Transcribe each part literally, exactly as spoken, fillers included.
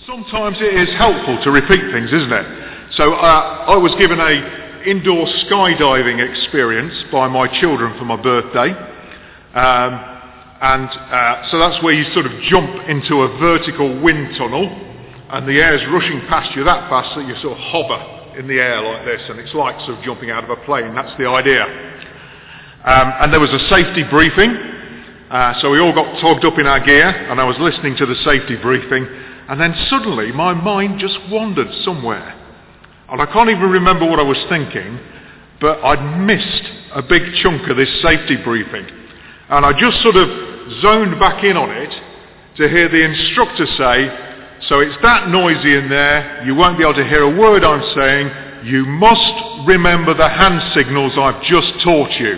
Sometimes it is helpful to repeat things, isn't it? So uh, I was given a indoor skydiving experience by my children for my birthday. Um, and uh, so that's where you sort of jump into a vertical wind tunnel and the air's rushing past you that fast that you sort of hover in the air like this, and it's like sort of jumping out of a plane. That's the idea. Um, and there was a safety briefing, uh, so we all got togged up in our gear, and I was listening to the safety briefing. And then suddenly my mind just wandered somewhere. And I can't even remember what I was thinking, but I'd missed a big chunk of this safety briefing. And I just sort of zoned back in on it to hear the instructor say, so it's that noisy in there, you won't be able to hear a word I'm saying, you must remember the hand signals I've just taught you.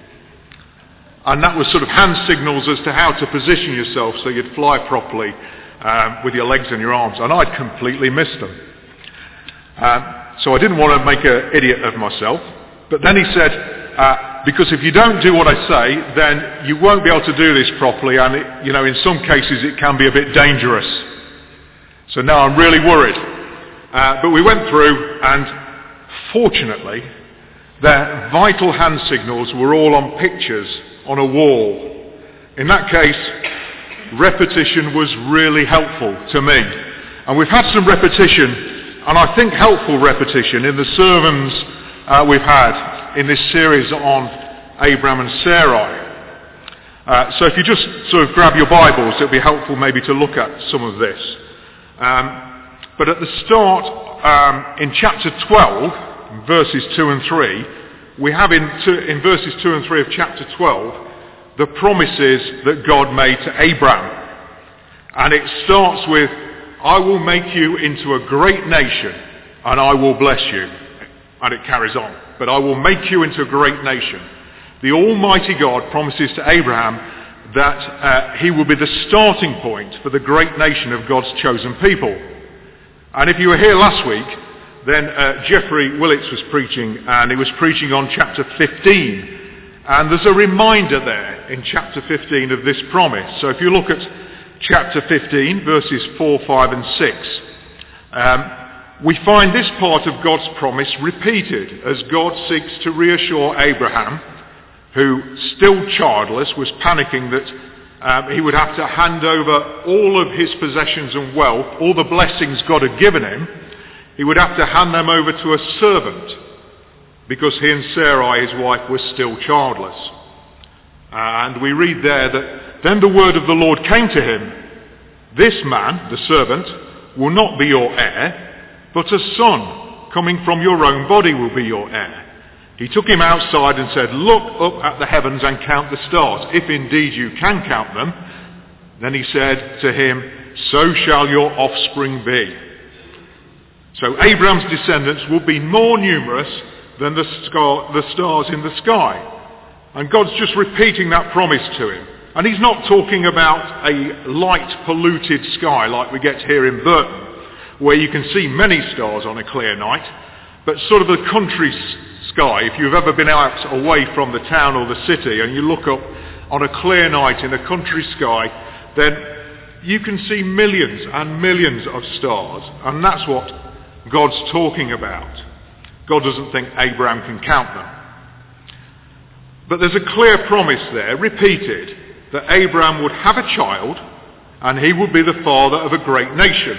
And that was sort of hand signals as to how to position yourself so you'd fly properly. Um, with your legs and your arms, and I'd completely missed them. Um, so I didn't want to make an idiot of myself. But then he said, uh, because if you don't do what I say, then you won't be able to do this properly, and it, you know, in some cases it can be a bit dangerous. So now I'm really worried. Uh, but we went through, and fortunately, their vital hand signals were all on pictures on a wall. In that case, repetition was really helpful to me. And we've had some repetition, and I think helpful repetition, in the sermons uh, we've had in this series on Abraham and Sarai. Uh, so if you just sort of grab your Bibles, it'll be helpful maybe to look at some of this. Um, but at the start, um, in chapter twelve, verses two and three, we have in, two, in verses two and three of chapter twelve, the promises that God made to Abraham. And it starts with, I will make you into a great nation, and I will bless you. And it carries on. But I will make you into a great nation. The Almighty God promises to Abraham that uh, he will be the starting point for the great nation of God's chosen people. And if you were here last week, then uh, Jeffrey Willits was preaching, and he was preaching on chapter fifteen. And there's a reminder there in chapter fifteen of this promise. So if you look at chapter fifteen, verses four, five and six, um, we find this part of God's promise repeated as God seeks to reassure Abraham, who, still childless, was panicking that um, he would have to hand over all of his possessions and wealth, all the blessings God had given him, he would have to hand them over to a servant, because he and Sarai, his wife, were still childless. And we read there that then the word of the Lord came to him, this man, the servant, will not be your heir, but a son coming from your own body will be your heir. He took him outside and said, look up at the heavens and count the stars, if indeed you can count them. Then he said to him, so shall your offspring be. So Abraham's descendants will be more numerous than the, scar, the stars in the sky. And God's just repeating that promise to him. And he's not talking about a light polluted sky like we get here in Burton, where you can see many stars on a clear night, but sort of a country sky. If you've ever been out away from the town or the city and you look up on a clear night in a country sky, then you can see millions and millions of stars. And that's what God's talking about. God doesn't think Abraham can count them. But there's a clear promise there, repeated, that Abraham would have a child and he would be the father of a great nation.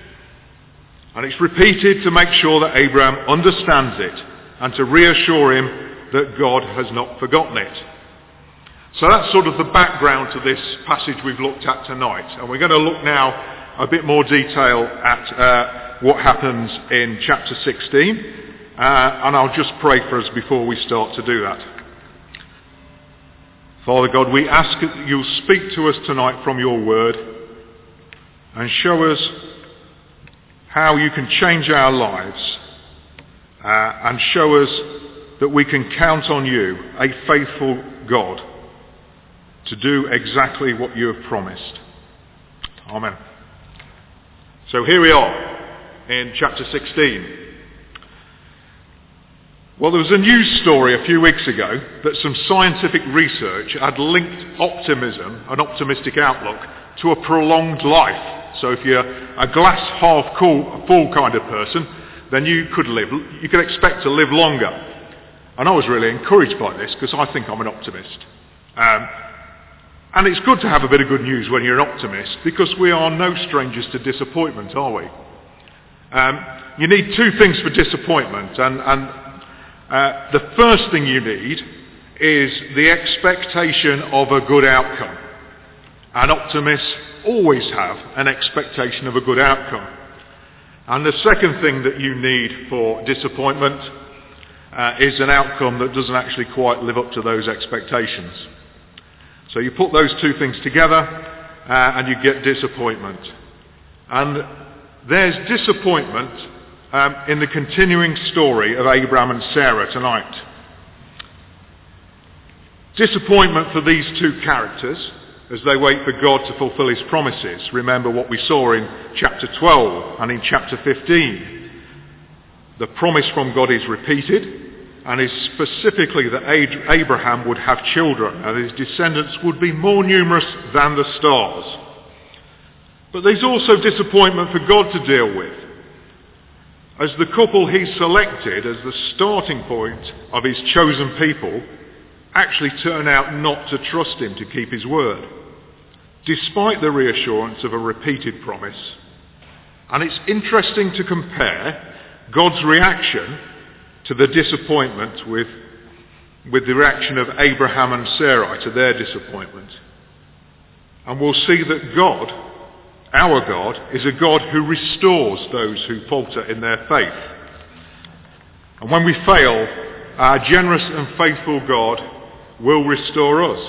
And it's repeated to make sure that Abraham understands it and to reassure him that God has not forgotten it. So that's sort of the background to this passage we've looked at tonight. And we're going to look now a bit more detail at uh, what happens in chapter sixteen. Uh, and I'll just pray for us before we start to do that. Father God, we ask that you'll speak to us tonight from your word and show us how you can change our lives uh, and show us that we can count on you, a faithful God, to do exactly what you have promised. Amen. So here we are in chapter sixteen. Well, there was a news story a few weeks ago that some scientific research had linked optimism, an optimistic outlook, to a prolonged life. So if you're a glass half full kind of person, then you could live, you could expect to live longer. And I was really encouraged by this because I think I'm an optimist. Um, and it's good to have a bit of good news when you're an optimist because we are no strangers to disappointment, are we? Um, you need two things for disappointment, and, and uh, the first thing you need is the expectation of a good outcome. And optimists always have an expectation of a good outcome. And the second thing that you need for disappointment uh, is an outcome that doesn't actually quite live up to those expectations. So you put those two things together uh, and you get disappointment. And there's disappointment um, in the continuing story of Abraham and Sarah tonight. Disappointment for these two characters as they wait for God to fulfill his promises. Remember what we saw in chapter twelve and in chapter fifteen. The promise from God is repeated, and is specifically that Abraham would have children and his descendants would be more numerous than the stars. But there's also disappointment for God to deal with, as the couple he selected as the starting point of his chosen people actually turn out not to trust him to keep his word, despite the reassurance of a repeated promise. And it's interesting to compare God's reaction to the disappointment with, with the reaction of Abraham and Sarai to their disappointment. And we'll see that God, our God, is a God who restores those who falter in their faith. And when we fail, our generous and faithful God will restore us.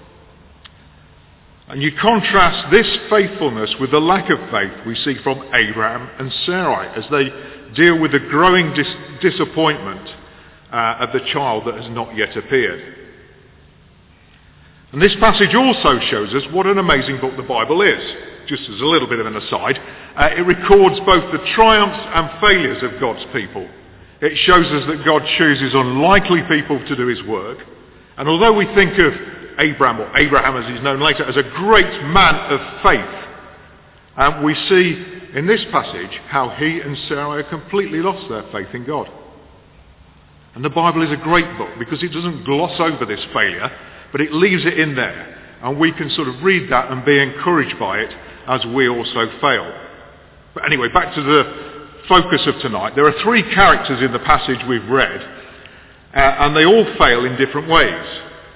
And you contrast this faithfulness with the lack of faith we see from Abraham and Sarai as they deal with the growing dis- disappointment uh, of the child that has not yet appeared. And this passage also shows us what an amazing book the Bible is. Just as a little bit of an aside, uh, it records both the triumphs and failures of God's people. It shows us that God chooses unlikely people to do his work. And although we think of Abraham, or Abraham as he's known later, as a great man of faith, um, we see in this passage how he and Sarah completely lost their faith in God. And the Bible is a great book because it doesn't gloss over this failure, but it leaves it in there. And we can sort of read that and be encouraged by it as we also fail. But anyway, back to the focus of tonight. There are three characters in the passage we've read, uh, and they all fail in different ways.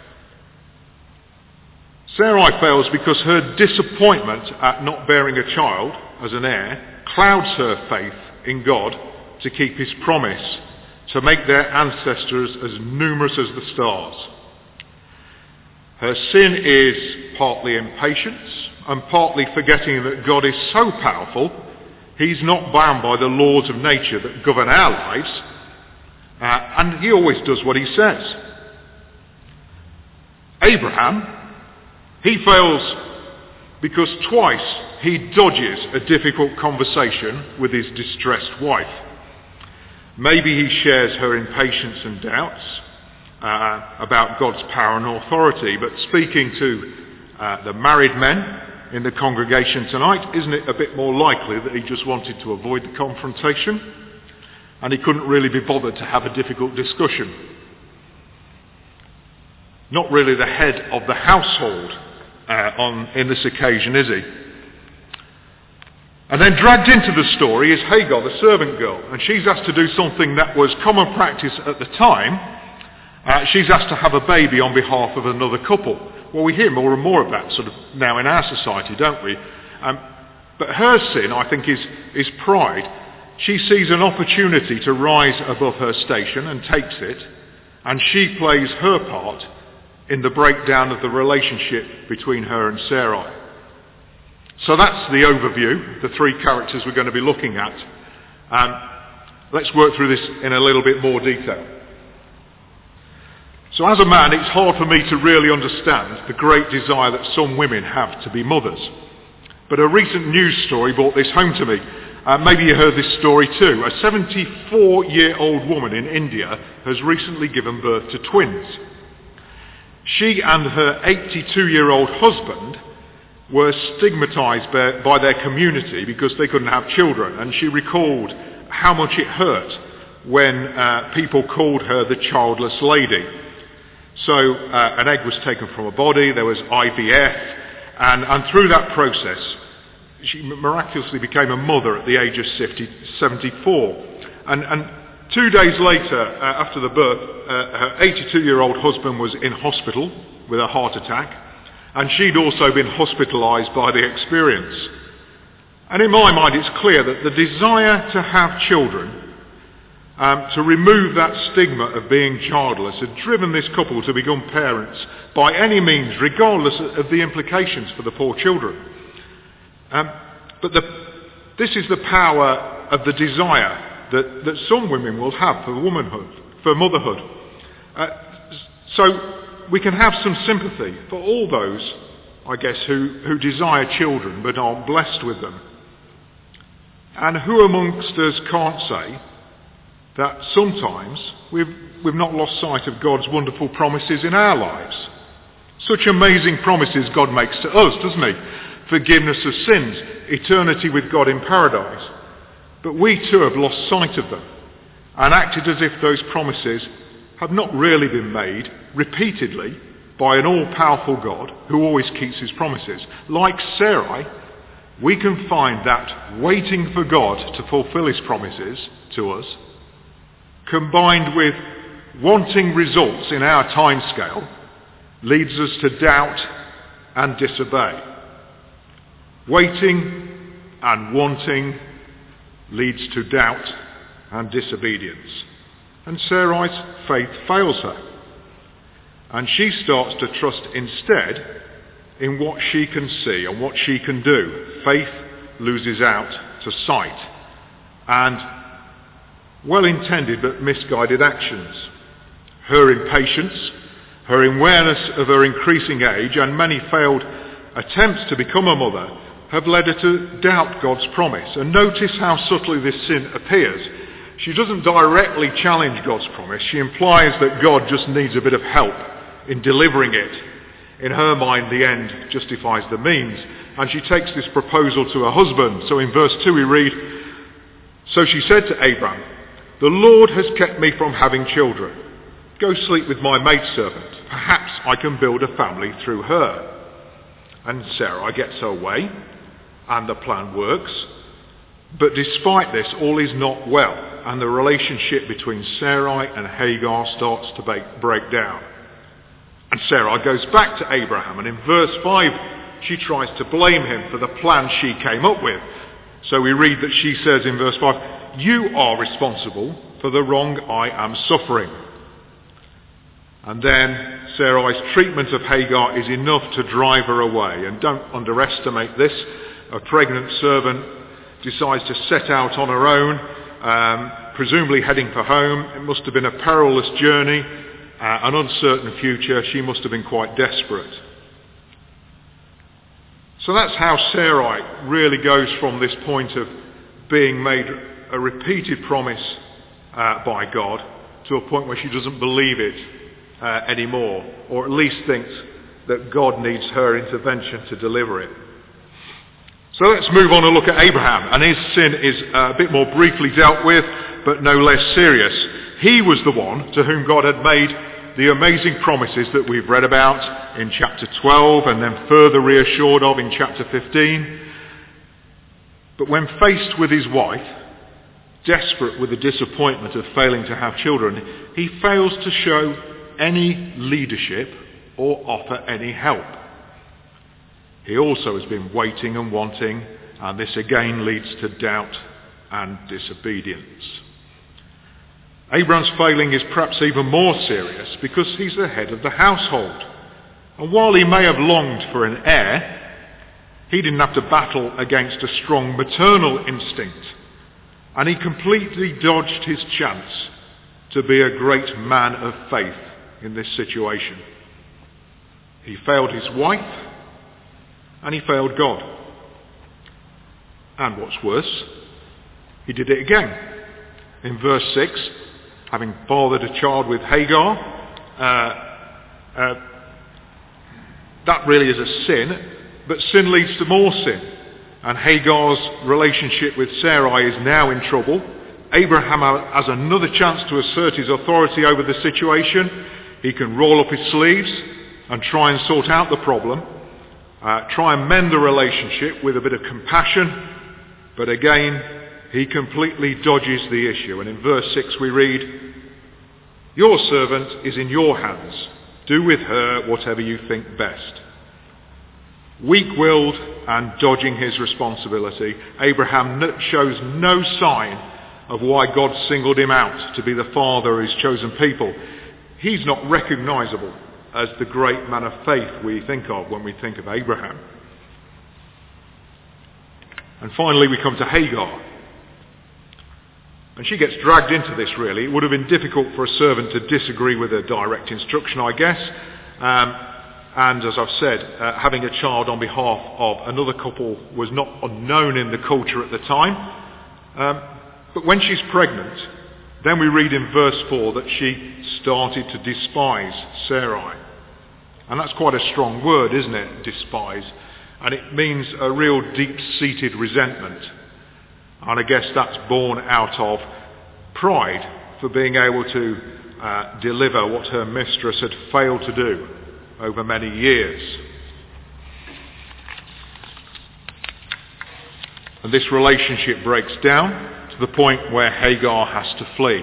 Sarai fails because her disappointment at not bearing a child as an heir clouds her faith in God to keep his promise to make their ancestors as numerous as the stars. Her sin is partly impatience and partly forgetting that God is so powerful, he's not bound by the laws of nature that govern our lives, uh, and he always does what he says. Abraham, he fails because twice he dodges a difficult conversation with his distressed wife. Maybe he shares her impatience and doubts uh, about God's power and authority, but speaking to uh, the married men in the congregation tonight, isn't it a bit more likely that he just wanted to avoid the confrontation and he couldn't really be bothered to have a difficult discussion? Not really the head of the household uh, on in this occasion, is he? And then dragged into the story is Hagar, the servant girl, and she's asked to do something that was common practice at the time. Uh, she's asked to have a baby on behalf of another couple. Well, we hear more and more of that sort of now in our society, don't we? Um, but her sin, I think, is, is pride. She sees an opportunity to rise above her station and takes it, and she plays her part in the breakdown of the relationship between her and Sarai. So that's the overview, the three characters we're going to be looking at. Um, let's work through this in a little bit more detail. So as a man, it's hard for me to really understand the great desire that some women have to be mothers. But a recent news story brought this home to me. Uh, maybe you heard this story too. A seventy-four-year-old woman in India has recently given birth to twins. She and her eighty-two-year-old husband were stigmatized by, by their community because they couldn't have children, and she recalled how much it hurt when uh, people called her the childless lady. So uh, an egg was taken from her body, there was I V F, and, and through that process she miraculously became a mother at the age of seventy-four. And, and two days later, uh, after the birth, uh, her eighty-two-year-old husband was in hospital with a heart attack, and she'd also been hospitalised by the experience. And in my mind it's clear that the desire to have children, um, to remove that stigma of being childless, had driven this couple to become parents by any means, regardless of the implications for the poor children. Um, but the, this is the power of the desire that, that some women will have for womanhood, for motherhood. Uh, so we can have some sympathy for all those, I guess, who, who desire children but aren't blessed with them. And who amongst us can't say that sometimes we've, we've not lost sight of God's wonderful promises in our lives? Such amazing promises God makes to us, doesn't he? Forgiveness of sins, eternity with God in paradise. But we too have lost sight of them and acted as if those promises have not really been made repeatedly by an all-powerful God who always keeps his promises. Like Sarai, we can find that waiting for God to fulfill his promises to us, combined with wanting results in our timescale, leads us to doubt and disobey. Waiting and wanting leads to doubt and disobedience. And Sarai's faith fails her. And she starts to trust instead in what she can see and what she can do. Faith loses out to sight. And well-intended but misguided actions. Her impatience, her awareness of her increasing age, and many failed attempts to become a mother have led her to doubt God's promise. And notice how subtly this sin appears. She doesn't directly challenge God's promise. She implies that God just needs a bit of help in delivering it. In her mind, the end justifies the means. And she takes this proposal to her husband. So in verse two we read, "So she said to Abram, 'The Lord has kept me from having children. Go sleep with my maidservant. Perhaps I can build a family through her.' And Sarai gets her way, and the plan works. But despite this, all is not well, and the relationship between Sarai and Hagar starts to break down. And Sarai goes back to Abraham, and in verse five, she tries to blame him for the plan she came up with. So we read that she says in verse five, 'You are responsible for the wrong I am suffering.' And then Sarai's treatment of Hagar is enough to drive her away. And don't underestimate this. A pregnant servant decides to set out on her own, um, presumably heading for home. It must have been a perilous journey, uh, an uncertain future. She must have been quite desperate. So that's how Sarai really goes from this point of being made a repeated promise uh, by God to a point where she doesn't believe it uh, anymore, or at least thinks that God needs her intervention to deliver it. So let's move on and look at Abraham. And his sin is uh, a bit more briefly dealt with, but no less serious. He was the one to whom God had made the amazing promises that we've read about in chapter twelve, and then further reassured of in chapter fifteen. But when faced with his wife, desperate with the disappointment of failing to have children, he fails to show any leadership or offer any help. He also has been waiting and wanting, and this again leads to doubt and disobedience. Abraham's failing is perhaps even more serious because he's the head of the household. And while he may have longed for an heir, he didn't have to battle against a strong maternal instinct. And he completely dodged his chance to be a great man of faith in this situation. He failed his wife, and he failed God. And what's worse, he did it again. In verse six, having fathered a child with Hagar, uh, uh, that really is a sin, But sin leads to more sin, and Hagar's relationship with Sarai is now in trouble. Abraham has another chance to assert his authority over the situation. He can roll up his sleeves and try and sort out the problem, uh, try and mend the relationship with a bit of compassion, but again, he completely dodges the issue. And in verse six we read, "Your servant is in your hands. Do with her whatever you think best." Weak-willed and dodging his responsibility, Abraham shows no sign of why God singled him out to be the father of his chosen people. He's not recognizable as the great man of faith we think of when we think of Abraham. And finally we come to Hagar. And she gets dragged into this, really. It would have been difficult for a servant to disagree with her direct instruction, I guess. Um, and as I've said, uh, having a child on behalf of another couple was not unknown in the culture at the time. Um, but when she's pregnant, then we read in verse four that she started to despise Sarai. And that's quite a strong word, isn't it? Despise. And it means a real deep-seated resentment. And I guess that's born out of pride for being able to uh, deliver what her mistress had failed to do over many years. And this relationship breaks down to the point where Hagar has to flee.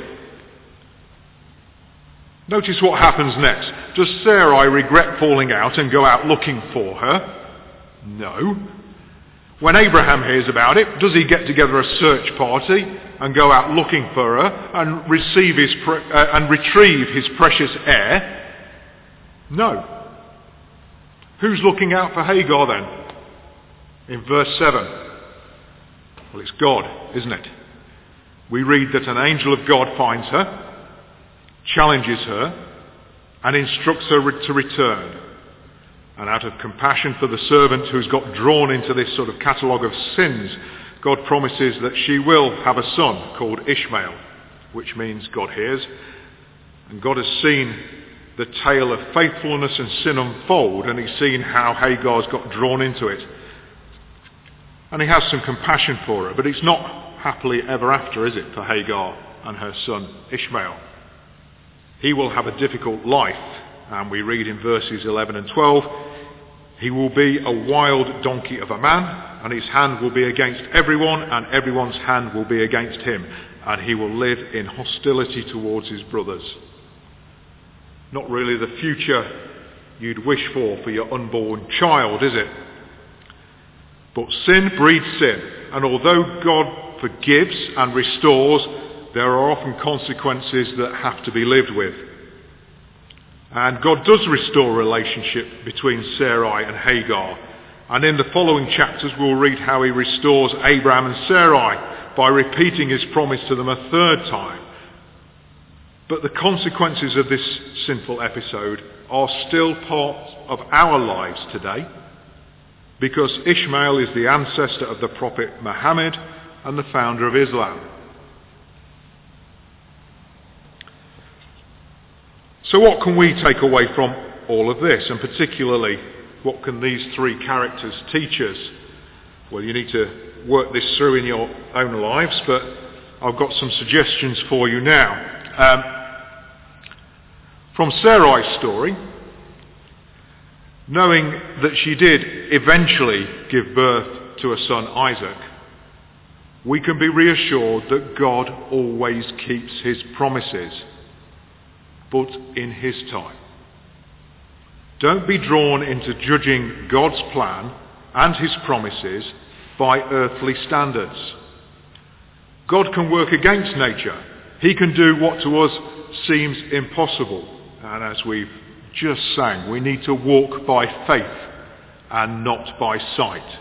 Notice what happens next. Does Sarai regret falling out and go out looking for her? No. When Abraham hears about it, does he get together a search party and go out looking for her and receive his pre- uh, and retrieve his precious heir? No. Who's looking out for Hagar then? In verse seven. Well, it's God, isn't it? We read that an angel of God finds her, challenges her, and instructs her to return. And out of compassion for the servant who's got drawn into this sort of catalogue of sins, God promises that she will have a son called Ishmael, which means God hears. And God has seen the tale of faithfulness and sin unfold, and he's seen how Hagar's got drawn into it. And he has some compassion for her, but it's not happily ever after, is it, for Hagar and her son Ishmael? He will have a difficult life, and we read in verses eleven and twelve, "He will be a wild donkey of a man, and his hand will be against everyone, and everyone's hand will be against him, and he will live in hostility towards his brothers." Not really the future you'd wish for for your unborn child, is it? But sin breeds sin, and although God forgives and restores, there are often consequences that have to be lived with. And God does restore relationship between Sarai and Hagar. And in the following chapters we'll read how he restores Abraham and Sarai by repeating his promise to them a third time. But the consequences of this sinful episode are still part of our lives today, because Ishmael is the ancestor of the prophet Muhammad and the founder of Islam. So what can we take away from all of this, and particularly what can these three characters teach us? Well, you need to work this through in your own lives, but I've got some suggestions for you now. Um, from Sarai's story, knowing that she did eventually give birth to a son, Isaac, we can be reassured that God always keeps his promises, but in his time. Don't be drawn into judging God's plan and his promises by earthly standards. God can work against nature. He can do what to us seems impossible. And as we've just sang, we need to walk by faith and not by sight.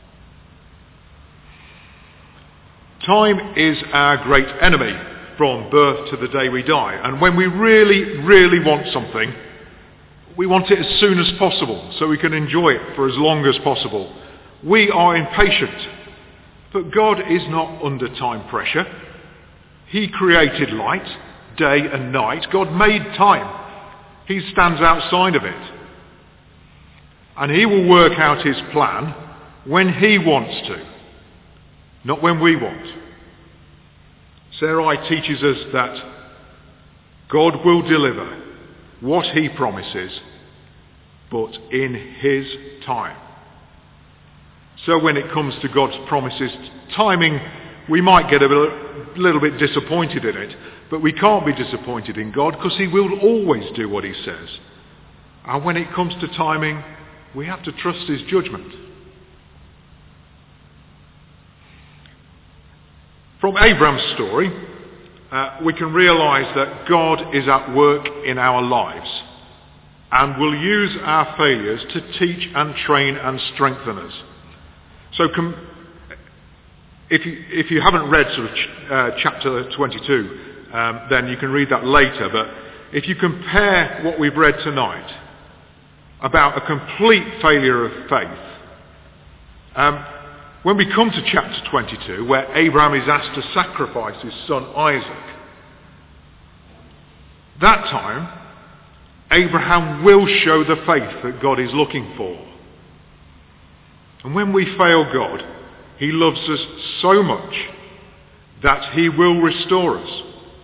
Time is our great enemy from birth to the day we die. And when we really, really want something, we want it as soon as possible so we can enjoy it for as long as possible. We are impatient, but God is not under time pressure. He created light, day and night. God made time. He stands outside of it. And he will work out his plan when he wants to, not when we want. Sarai teaches us that God will deliver what he promises, but in his time. So when it comes to God's promises, timing, we might get a little bit disappointed in it, but we can't be disappointed in God because he will always do what he says. And when it comes to timing, we have to trust his judgment. From Abraham's story, uh, we can realise that God is at work in our lives and will use our failures to teach and train and strengthen us. So com- if, you, if you haven't read sort of ch- uh, chapter twenty-two, um, then you can read that later. But if you compare what we've read tonight about a complete failure of faith, um, when we come to chapter twenty-two, where Abraham is asked to sacrifice his son Isaac, that time Abraham will show the faith that God is looking for. And when we fail God, he loves us so much that he will restore us.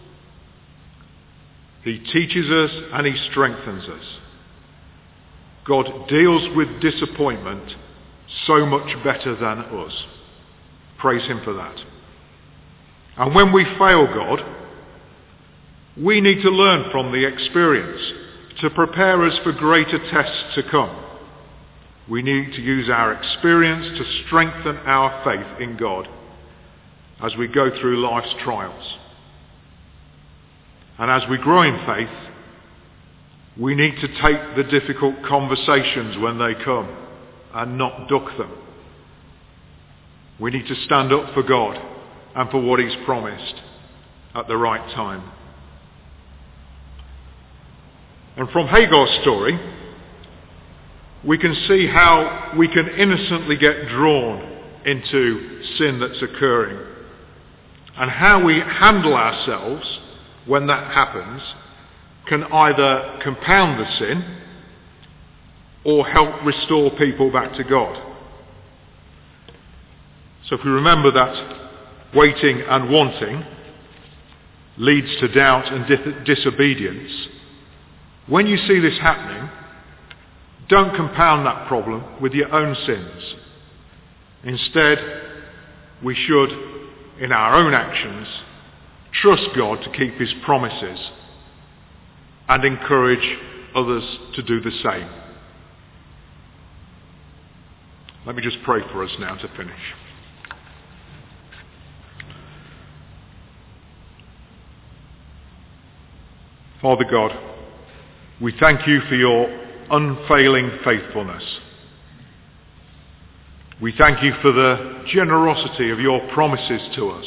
He teaches us and he strengthens us. God deals with disappointment so much better than us. Praise him for that. And when we fail God, we need to learn from the experience to prepare us for greater tests to come. We need to use our experience to strengthen our faith in God as we go through life's trials. And as we grow in faith, we need to take the difficult conversations when they come and not duck them. We need to stand up for God and for what he's promised at the right time. And from Hagar's story, we can see how we can innocently get drawn into sin that's occurring, and how we handle ourselves when that happens can either compound the sin or help restore people back to God. So if we remember that waiting and wanting leads to doubt and dis- disobedience, when you see this happening, don't compound that problem with your own sins. Instead, we should, in our own actions, trust God to keep his promises and encourage others to do the same. Let me just pray for us now to finish. Father God, we thank you for your unfailing faithfulness. We thank you for the generosity of your promises to us.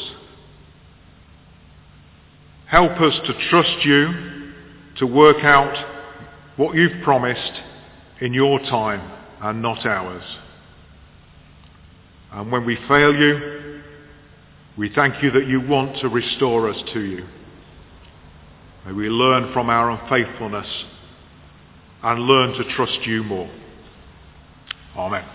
Help us to trust you to work out what you've promised in your time and not ours. And when we fail you, we thank you that you want to restore us to you. May we learn from our unfaithfulness and learn to trust you more. Amen.